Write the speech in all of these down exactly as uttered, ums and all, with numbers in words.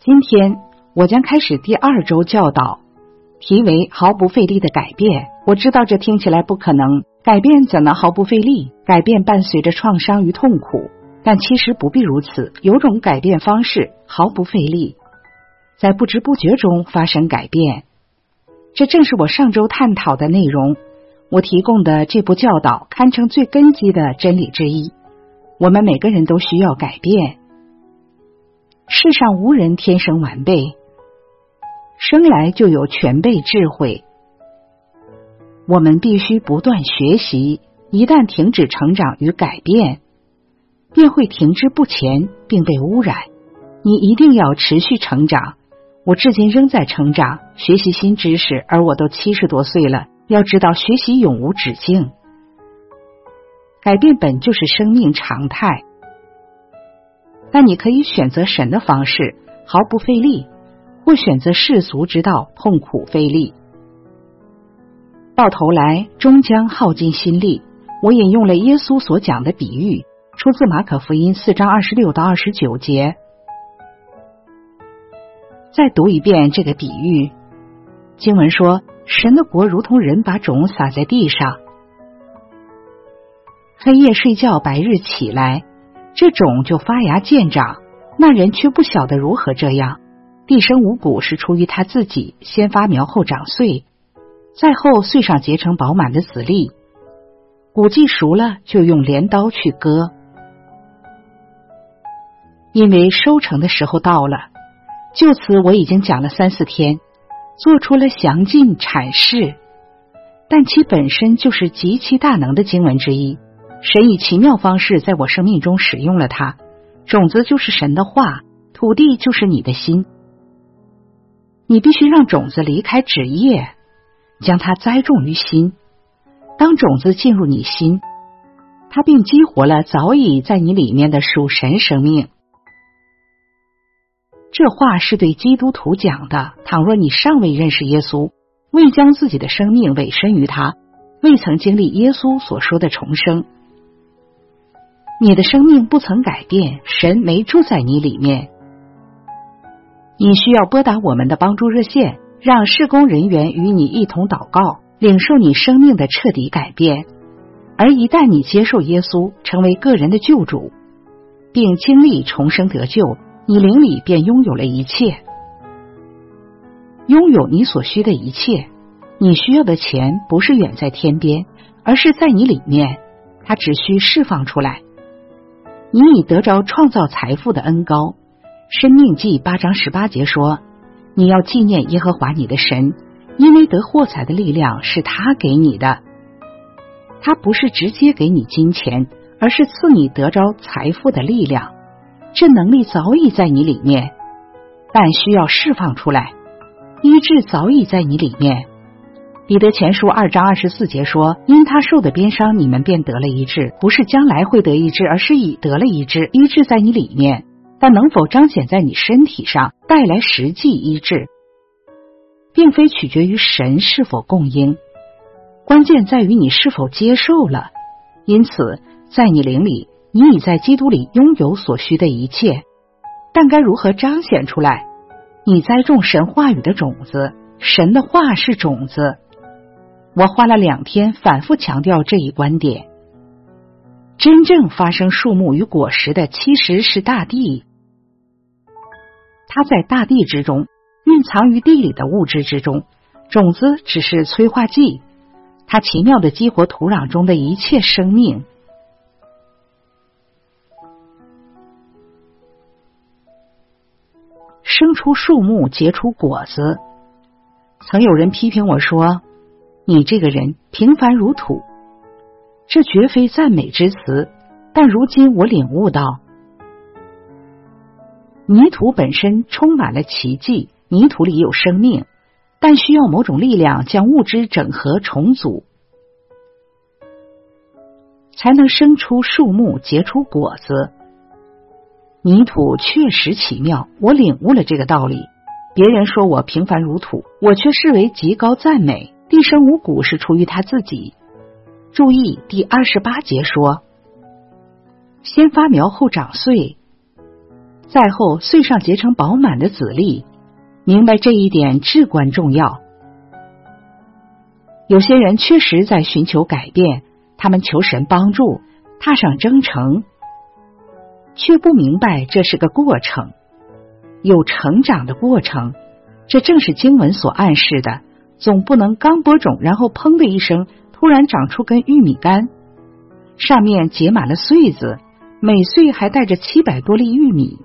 今天我将开始第二周教导，题为毫不费力的改变。我知道这听起来不可能，改变怎能毫不费力？改变伴随着创伤与痛苦，但其实不必如此。有种改变方式毫不费力，在不知不觉中发生改变。这正是我上周探讨的内容。我提供的这部教导堪称最根基的真理之一。我们每个人都需要改变。世上无人天生完备，生来就有全备智慧。我们必须不断学习，一旦停止成长与改变，便会停滞不前并被污染。你一定要持续成长。我至今仍在成长，学习新知识，而我都七十多岁了。要知道，学习永无止境。改变本就是生命常态，但你可以选择神的方式，毫不费力，或选择世俗之道，痛苦费力。到头来终将耗尽心力。我引用了耶稣所讲的比喻，出自马可福音四章二十六到二十九节。再读一遍这个比喻。经文说，神的国如同人把种撒在地上，黑夜睡觉，白日起来，这种就发芽见长。那人却不晓得如何这样。地生五谷是出于他自己，先发苗后长穗，再后穗上结成饱满的籽粒。谷既熟了，就用镰刀去割，因为收成的时候到了。就此我已经讲了三四天，做出了详尽阐释，但其本身就是极其大能的经文之一。神以奇妙方式在我生命中使用了它。种子就是神的话，土地就是你的心。你必须让种子离开纸叶，将它栽种于心。当种子进入你心，它并激活了早已在你里面的属神生命。这话是对基督徒讲的。倘若你尚未认识耶稣，未将自己的生命委身于他，未曾经历耶稣所说的重生，你的生命不曾改变，神没住在你里面。你需要拨打我们的帮助热线，让事工人员与你一同祷告，领受你生命的彻底改变。而一旦你接受耶稣，成为个人的救主，并经历重生得救，你灵里便拥有了一切，拥有你所需的一切。你需要的钱不是远在天边，而是在你里面，它只需释放出来。你已得着创造财富的恩膏。申命记八章十八节说，你要纪念耶和华你的神，因为得获财的力量是他给你的。他不是直接给你金钱，而是赐你得着财富的力量。这能力早已在你里面，但需要释放出来。医治早已在你里面。彼得前书二章二十四节说，因他受的鞭伤，你们便得了医治，不是将来会得医治，而是已得了医治。医治在你里面，但能否彰显在你身体上，带来实际医治，并非取决于神是否供应，关键在于你是否接受了。因此在你灵里，你已在基督里拥有所需的一切，但该如何彰显出来？你栽种神话语的种子，神的话是种子。我花了两天反复强调这一观点。真正发生树木与果实的其实是大地，它在大地之中，蕴藏于地里的物质之中。种子只是催化剂，它奇妙地激活土壤中的一切生命。生出树木，结出果子。曾有人批评我说，你这个人平凡如土。这绝非赞美之词，但如今我领悟到，泥土本身充满了奇迹，泥土里有生命，但需要某种力量将物质整合重组，才能生出树木，结出果子。泥土确实奇妙，我领悟了这个道理。别人说我平凡如土，我却视为极高赞美。地生五谷是出于他自己。注意第二十八节说，先发苗后长穗， 在后岁上结成饱满的子粒，明白这一点至关重要。有些人确实在寻求改变，他们求神帮助，踏上征程，却不明白这是个过程，有成长的过程。这正是经文所暗示的，总不能刚播种，然后砰的一声突然长出根玉米杆，上面结满了穗子，每穗还带着七百多粒玉米，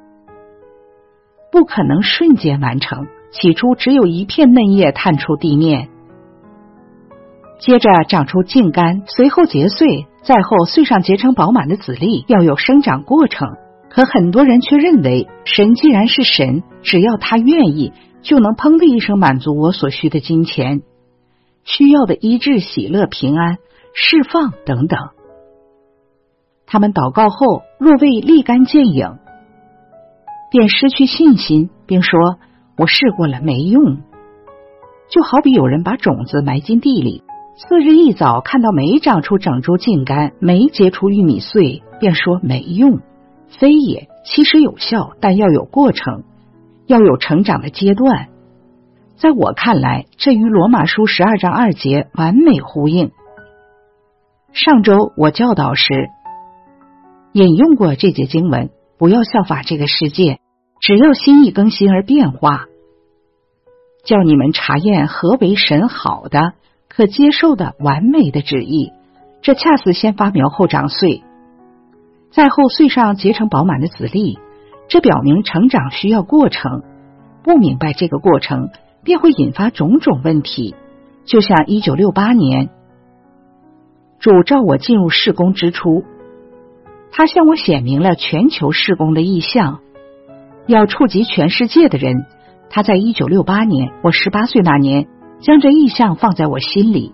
不可能瞬间完成。起初只有一片嫩叶探出地面，接着长出茎干，随后结穗，再后穗上结成饱满的籽粒，要有生长过程。可很多人却认为，神既然是神，只要他愿意，就能砰的一声满足我所需的金钱、需要的医治、喜乐、平安、释放等等。他们祷告后，若未立竿见影，便失去信心，并说我试过了没用。就好比有人把种子埋进地里，次日一早看到没长出整株茎干，没结出玉米穗，便说没用。非也，其实有效，但要有过程，要有成长的阶段。在我看来，这与罗马书十二章二节完美呼应。上周我教导时引用过这节经文，不要效法这个世界，只要心意更新而变化，叫你们查验何为神好的、可接受的、完美的旨意。这恰似先发苗后长穗，在后穗上结成饱满的籽粒，这表明成长需要过程。不明白这个过程，便会引发种种问题。就像一九六八年，主召我进入事工之初，他向我显明了全球事工的意向，要触及全世界的人。他在一九六八年，我十八岁那年，将这意向放在我心里。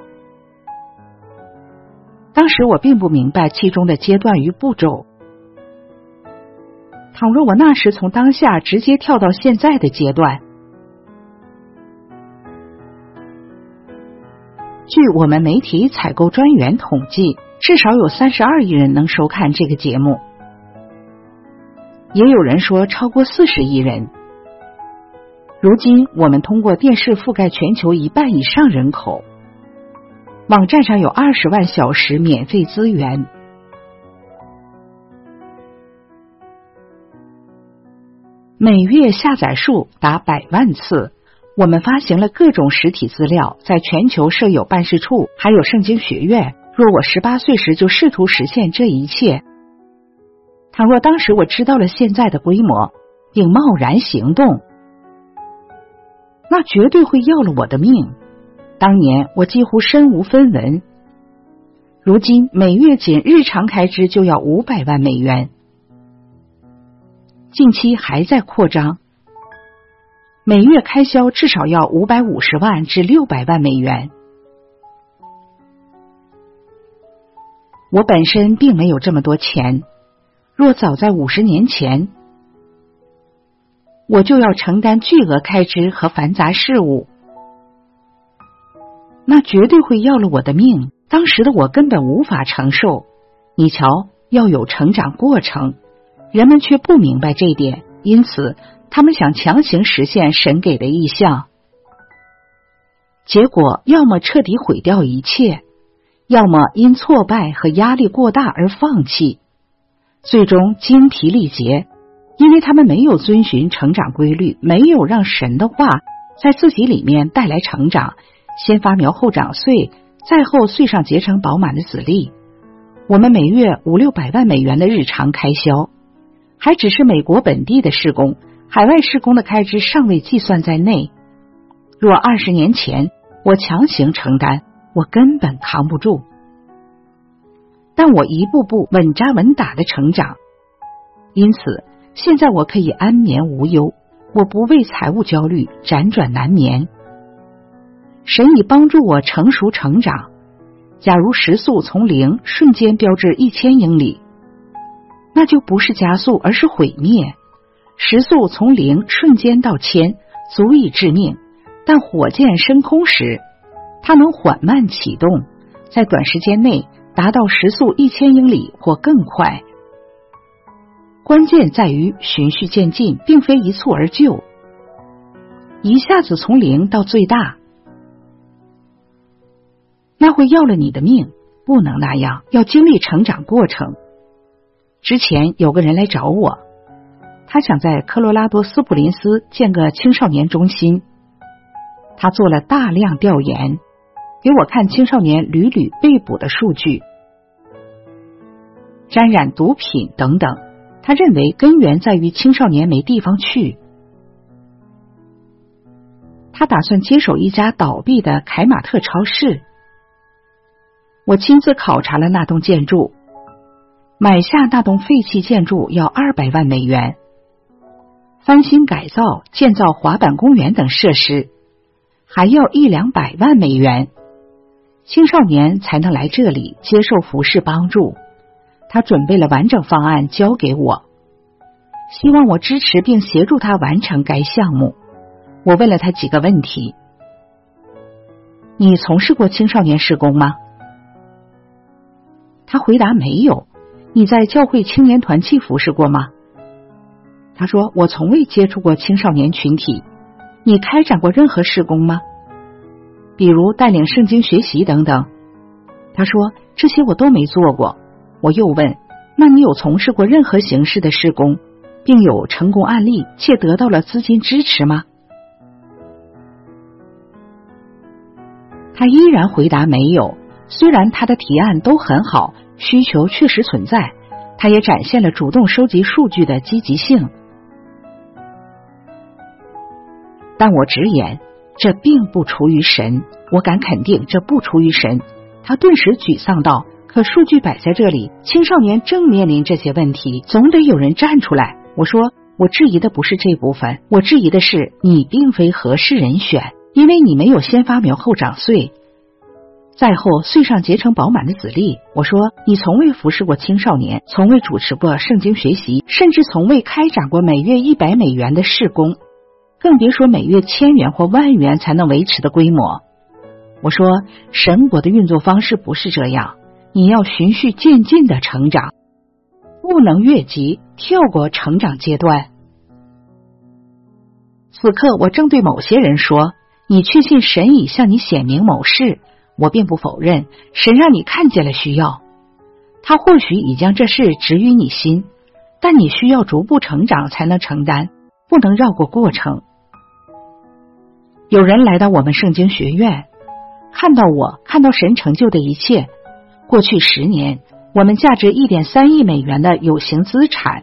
当时我并不明白其中的阶段与步骤。倘若我那时从当下直接跳到现在的阶段，据我们媒体采购专员统计，至少有三十二亿人能收看这个节目，也有人说超过四十亿人。如今我们通过电视覆盖全球一半以上人口，网站上有二十万小时免费资源，每月下载数达百万次。我们发行了各种实体资料，在全球设有办事处，还有圣经学院。若我十八岁时就试图实现这一切，倘若当时我知道了现在的规模，并贸然行动，那绝对会要了我的命。当年我几乎身无分文，如今每月仅日常开支就要五百万美元，近期还在扩张，每月开销至少要五百五十万至六百万美元。我本身并没有这么多钱，若早在五十年前，我就要承担巨额开支和繁杂事务，那绝对会要了我的命。当时的我根本无法承受。你瞧，要有成长过程，人们却不明白这一点，因此他们想强行实现神给的意向，结果要么彻底毁掉一切，要么因挫败和压力过大而放弃，最终精疲力竭，因为他们没有遵循成长规律，没有让神的话在自己里面带来成长，先发苗后长穗，再后穗上结成饱满的籽粒。我们每月五六百万美元的日常开销，还只是美国本地的事工，海外事工的开支尚未计算在内。若二十年前我强行承担，我根本扛不住。但我一步步稳扎稳打的成长，因此现在我可以安眠无忧，我不为财务焦虑，辗转难眠。神已帮助我成熟成长。假如时速从零瞬间飙至一千英里，那就不是加速，而是毁灭。时速从零瞬间到千足以致命，但火箭升空时，它能缓慢启动，在短时间内达到时速一千英里或更快。 关键在于循序渐进，并非一蹴而就，一下子从零到最大，那会要了你的命。不能那样，要经历成长过程。之前有个人来找我，他想在科罗拉多斯普林斯建个青少年中心。他做了大量调研，给我看青少年屡屡被捕的数据，沾染毒品等等。他认为根源在于青少年没地方去。他打算接手一家倒闭的凯马特超市。我亲自考察了那栋建筑，买下那栋废弃建筑要二百万美元，翻新改造、建造滑板公园等设施还要一两百万美元，青少年才能来这里接受服侍帮助。他准备了完整方案交给我，希望我支持并协助他完成该项目。我问了他几个问题：你从事过青少年事工吗？他回答没有。你在教会青年团契服侍过吗？他说我从未接触过青少年群体。你开展过任何事工吗？比如带领圣经学习等等。他说这些我都没做过。我又问，那你有从事过任何形式的事工，并有成功案例且得到了资金支持吗？他依然回答没有。虽然他的提案都很好，需求确实存在，他也展现了主动收集数据的积极性。但我直言，这并不出于神，我敢肯定这不出于神。他顿时沮丧道，可数据摆在这里，青少年正面临这些问题，总得有人站出来。我说，我质疑的不是这部分，我质疑的是你并非合适人选，因为你没有先发苗后长穗，再后穗上结成饱满的籽粒。我说，你从未服侍过青少年，从未主持过圣经学习，甚至从未开展过每月一百美元的事工，更别说每月千元或万元才能维持的规模。我说，神国的运作方式不是这样，你要循序渐进的成长，不能越级跳过成长阶段。此刻我正对某些人说，你确信神已向你显明某事。我并不否认，神让你看见了需要，他或许已将这事植于你心，但你需要逐步成长才能承担，不能绕过过程。有人来到我们圣经学院，看到我，看到神成就的一切。过去十年，我们价值 一点三亿美元的有形资产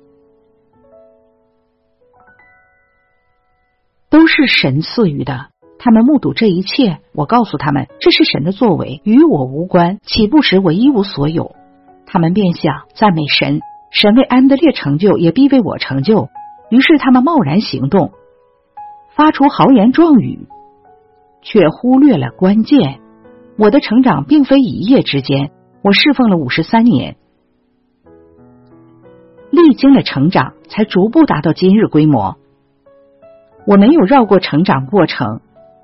都是神赐予的。他们目睹这一切，我告诉他们，这是神的作为，与我无关，起步时我一无所有。他们便想赞美神，神为安德烈成就，也必为我成就。于是他们贸然行动，发出豪言壮语，却忽略了关键。我的成长并非一夜之间，我侍奉了五十三年，历经了成长，才逐步达到今日规模。我没有绕过成长过程，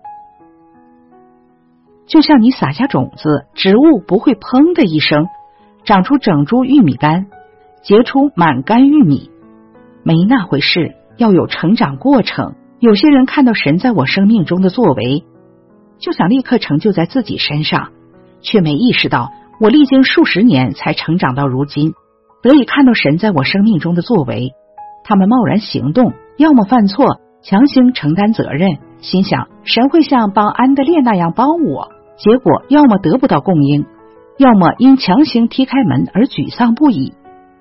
就像你撒下种子，植物不会砰的一声长出整株玉米杆，结出满杆玉米，没那回事，要有成长过程。有些人看到神在我生命中的作为，就想立刻成就在自己身上，却没意识到我历经数十年才成长到如今，得以看到神在我生命中的作为。他们贸然行动，要么犯错，强行承担责任，心想神会像帮安德烈那样帮我，结果要么得不到供应，要么因强行踢开门而沮丧不已。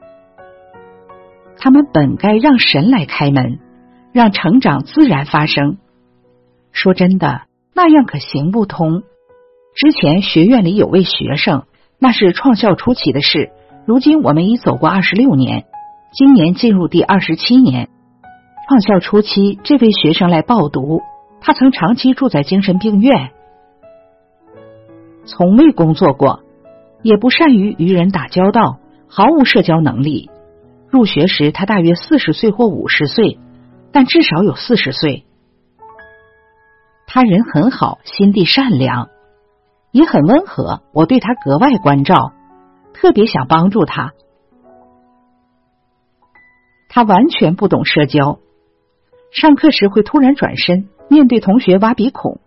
他们本该让神来开门，让成长自然发生。说真的，那样可行不通。之前学院里有位学生，那是创校初期的事，如今我们已走过二十六年，今年进入第二十七年。创校初期，这位学生来报读，他曾长期住在精神病院，从未工作过，也不善于与人打交道，毫无社交能力。入学时他大约四十岁或五十岁，但至少有四十岁。他人很好，心地善良，也很温和，我对他格外关照，特别想帮助他。 他完全不懂社交，上课时会突然转身，面对同学挖鼻孔，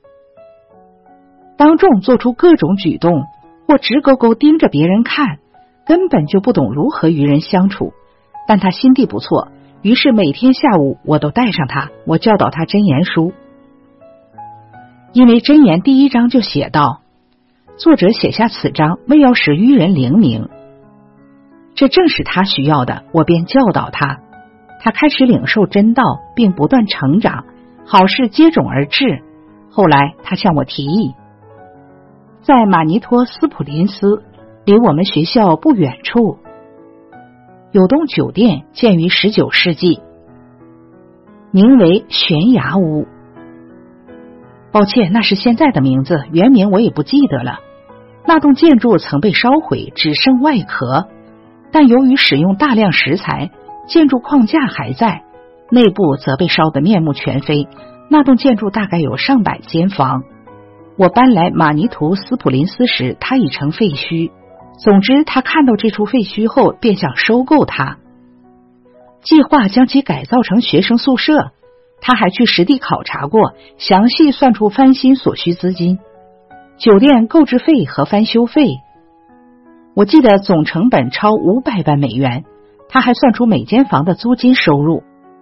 当众做出各种举动，或直勾勾盯着别人看，根本就不懂如何与人相处。但他心地不错，于是每天下午我都带上他，我教导他箴言书。因为箴言第一章就写道，作者写下此章为要使愚人灵明，这正是他需要的，我便教导他。他开始领受真道，并不断成长，好事接踵而至。后来他向我提议，在马尼托斯普林斯离我们学校不远处有栋酒店，建于十九世纪，名为悬崖屋。抱歉，那是现在的名字，原名我也不记得了。那栋建筑曾被烧毁，只剩外壳，但由于使用大量石材，建筑框架还在，内部则被烧得面目全非。那栋建筑大概有上百间房。我搬来马尼图斯普林斯时，它已成废墟。总之，他看到这处废墟后，便想收购它，计划将其改造成学生宿舍。他还去实地考察过，详细算出翻新所需资金、酒店购置费和翻修费。我记得总成本超五百万美元。他还算出每间房的租金收入，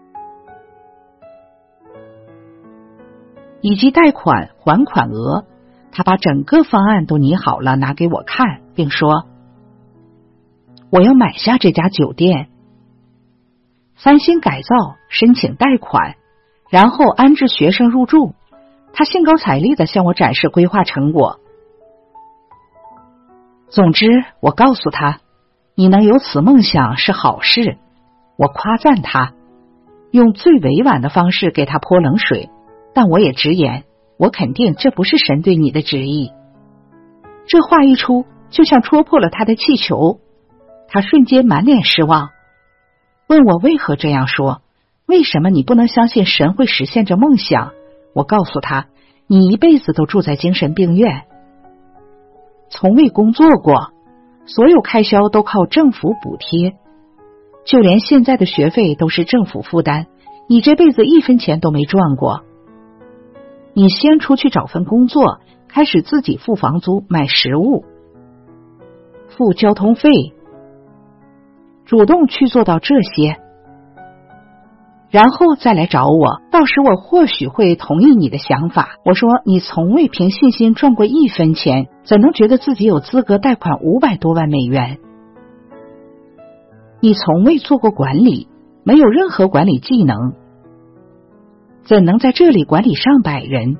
以及贷款还款额。他把整个方案都拟好了，拿给我看，并说，我要买下这家酒店，翻新改造，申请贷款，然后安置学生入住。他兴高采烈地向我展示规划成果。总之，我告诉他，你能有此梦想是好事。我夸赞他，用最委婉的方式给他泼冷水，但我也直言，我肯定这不是神对你的旨意。这话一出，就像戳破了他的气球，他瞬间满脸失望，问我为何这样说，为什么你不能相信神会实现这梦想？我告诉他，你一辈子都住在精神病院，从未工作过，所有开销都靠政府补贴，就连现在的学费都是政府负担，你这辈子一分钱都没赚过。你先出去找份工作，开始自己付房租、买食物、付交通费，主动去做到这些，然后再来找我，到时我或许会同意你的想法。我说，你从未凭信心赚过一分钱，怎能觉得自己有资格贷款五百多万美元？你从未做过管理，没有任何管理技能，怎能在这里管理上百人，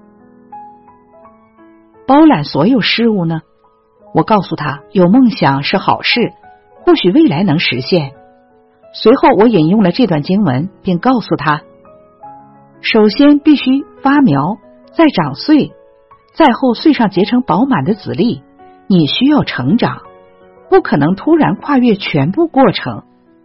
包揽所有事务呢？我告诉他，有梦想是好事，或许未来能实现。随后我引用了这段经文，并告诉他，首先必须发苗，再长穗，再后穗上结成饱满的籽粒。你需要成长，不可能突然跨越全部过程。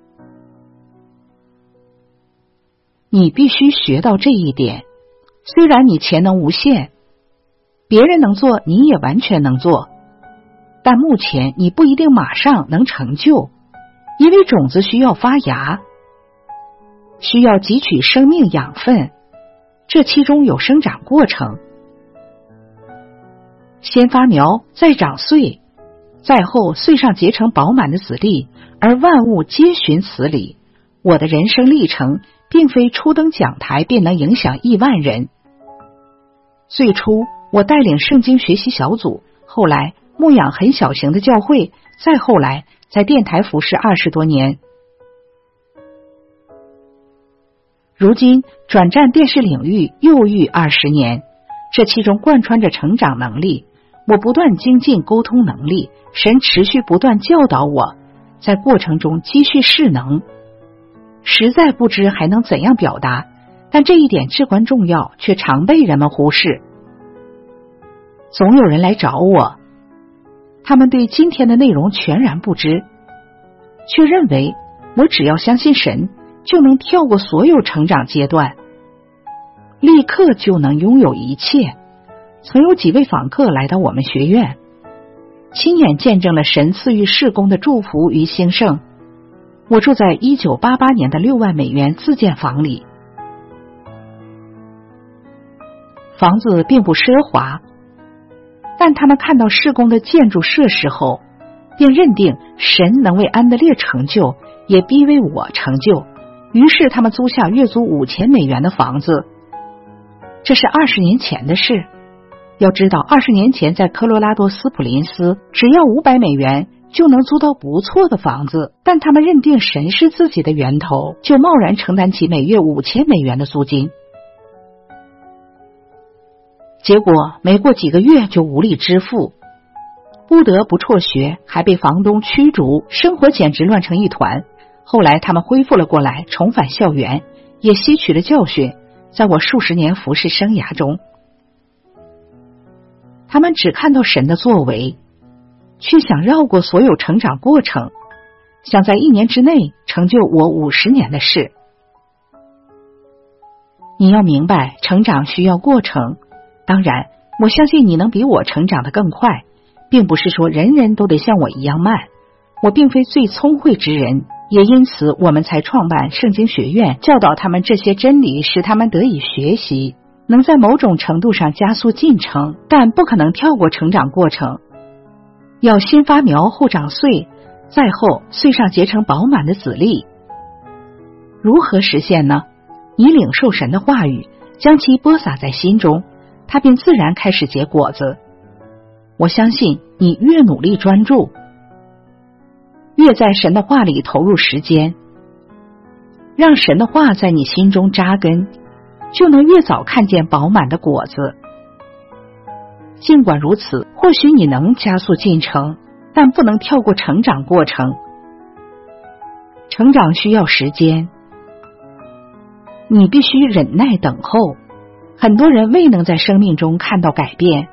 你必须学到这一点，虽然你潜能无限，别人能做你也完全能做，但目前你不一定马上能成就，因为种子需要发芽，需要汲取生命养分，这其中有生长过程。先发苗，再长穗，再后穗上结成饱满的籽粒，而万物皆循此理。我的人生历程并非初登讲台便能影响亿万人。最初我带领圣经学习小组，后来牧养很小型的教会，再后来在电台服侍二十多年，如今转战电视领域又逾二十年，这其中贯穿着成长能力。我不断精进沟通能力，神持续不断教导我，在过程中积蓄势能。实在不知还能怎样表达，但这一点至关重要，却常被人们忽视。总有人来找我，他们对今天的内容全然不知，却认为我只要相信神，就能跳过所有成长阶段，立刻就能拥有一切。曾有几位访客来到我们学院，亲眼见证了神赐予事工的祝福与兴盛。 我住在一九八八年的六万美元自建房里，房子并不奢华，但他们看到施工的建筑设施后，便认定神能为安德烈成就，也必为我成就。于是他们租下月租五千美元的房子。这是二十年前的事。要知道，二十年前在科罗拉多斯普林斯，只要五百美元就能租到不错的房子。但他们认定神是自己的源头，就贸然承担起每月五千美元的租金。结果没过几个月就无力支付，不得不辍学，还被房东驱逐，生活简直乱成一团。后来他们恢复了过来，重返校园，也吸取了教训。在我数十年服侍生涯中，他们只看到神的作为，却想绕过所有成长过程，想在一年之内成就我五十年的事。你要明白，成长需要过程。当然，我相信你能比我成长得更快，并不是说人人都得像我一样慢。我并非最聪慧之人，也因此我们才创办圣经学院，教导他们这些真理，使他们得以学习，能在某种程度上加速进程，但不可能跳过成长过程。要先发苗后长穗，再后穗上结成饱满的籽粒。如何实现呢？你领受神的话语，将其播撒在心中，它便自然开始结果子。我相信你越努力专注，越在神的话里投入时间，让神的话在你心中扎根，就能越早看见饱满的果子。尽管如此，或许你能加速进程，但不能跳过成长过程。成长需要时间，你必须忍耐等候。很多人未能在生命中看到改变，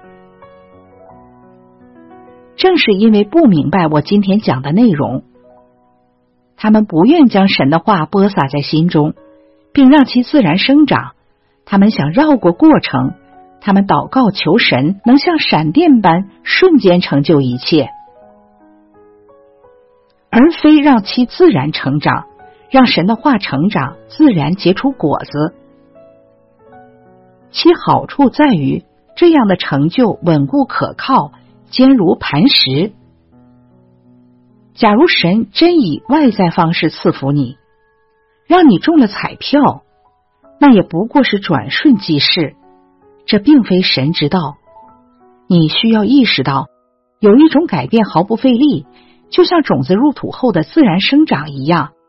正是因为不明白我今天讲的内容，他们不愿将神的话播撒在心中，并让其自然生长。他们想绕过过程，他们祷告求神能像闪电般瞬间成就一切，而非让其自然成长，让神的话成长，自然结出果子。其好处在于，这样的成就稳固可靠，坚如磐石。假如神真以外在方式赐福你，让你中了彩票，那也不过是转瞬即逝，这并非神之道。你需要意识到，有一种改变毫不费力，就像种子入土后的自然生长一样。